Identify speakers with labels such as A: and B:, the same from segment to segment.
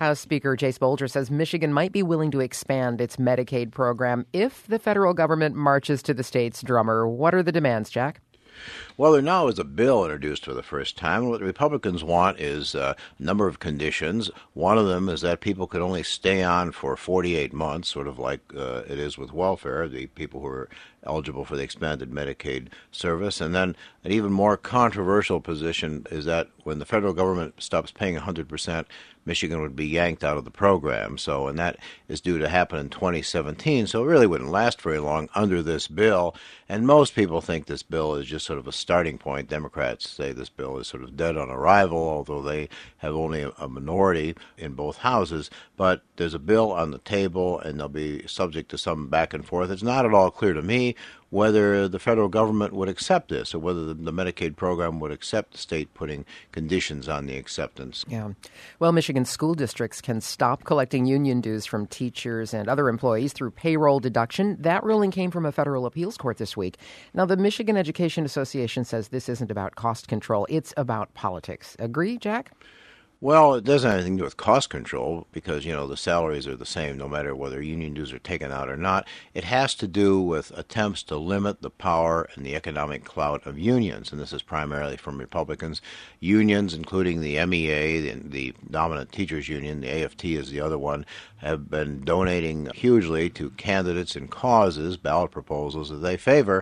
A: House Speaker Jase Bolger says Michigan might be willing to expand its Medicaid program if the federal government marches to the state's drummer. What are the demands, Jack?
B: Well, there now is a bill introduced for the first time. What the Republicans want is a number of conditions. One of them is that people could only stay on for 48 months, sort of like it is with welfare, the people who are eligible for the expanded Medicaid service. And then an even more controversial position is that when the federal government stops paying 100%, Michigan would be yanked out of the program. And that is due to happen in 2017. So it really wouldn't last very long under this bill. And most people think this bill is just sort of a starting point. Democrats say this bill is sort of dead on arrival, although they have only a minority in both houses. But there's a bill on the table, and they'll be subject to some back and forth. It's not at all clear to me whether the federal government would accept this or whether the Medicaid program would accept the state putting conditions on the acceptance.
A: Yeah. Well, Michigan school districts can stop collecting union dues from teachers and other employees through payroll deduction. That ruling came from a federal appeals court this week. Now, the Michigan Education Association says this isn't about cost control. It's about politics. Agree, Jack?
B: Well, it doesn't have anything to do with cost control because, the salaries are the same no matter whether union dues are taken out or not. It has to do with attempts to limit the power and the economic clout of unions, and this is primarily from Republicans. Unions, including the MEA, the dominant teachers union, the AFT is the other one, have been donating hugely to candidates and causes, ballot proposals that they favor.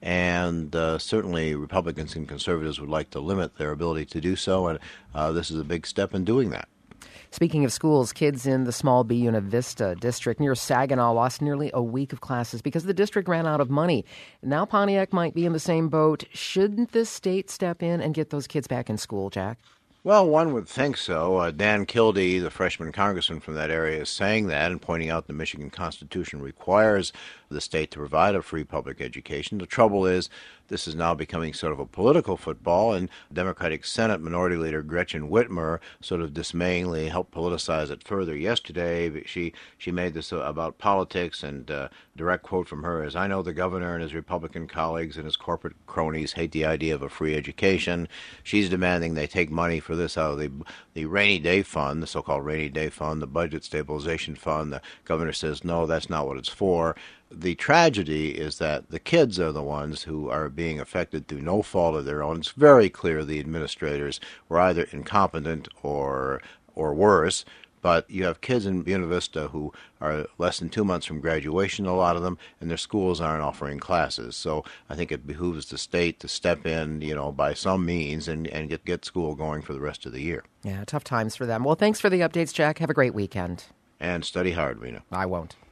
B: And certainly Republicans and conservatives would like to limit their ability to do so, and this is a big step in doing that.
A: Speaking of schools, kids in the small Buena Vista district near Saginaw lost nearly a week of classes because the district ran out of money. Now Pontiac might be in the same boat. Shouldn't the state step in and get those kids back in school, Jack?
B: Well, one would think so. Dan Kildee, the freshman congressman from that area, is saying that and pointing out the Michigan Constitution requires the state to provide a free public education. The trouble is this is now becoming sort of a political football, and Democratic Senate Minority Leader Gretchen Whitmer sort of dismayingly helped politicize it further yesterday. She made this about politics, and direct quote from her is, "I know the governor and his Republican colleagues and his corporate cronies hate the idea of a free education." She's demanding they take money for this out of the rainy day fund, the so-called rainy day fund, the budget stabilization fund. The governor says, no, that's not what it's for. The tragedy is that the kids are the ones who are being affected through no fault of their own. It's very clear the administrators were either incompetent or worse. But you have kids in Buena Vista who are less than 2 months from graduation, a lot of them, and their schools aren't offering classes. So I think it behooves the state to step in, by some means and get school going for the rest of the year.
A: Yeah, tough times for them. Well, thanks for the updates, Jack. Have a great weekend.
B: And study hard, Rena.
A: I won't.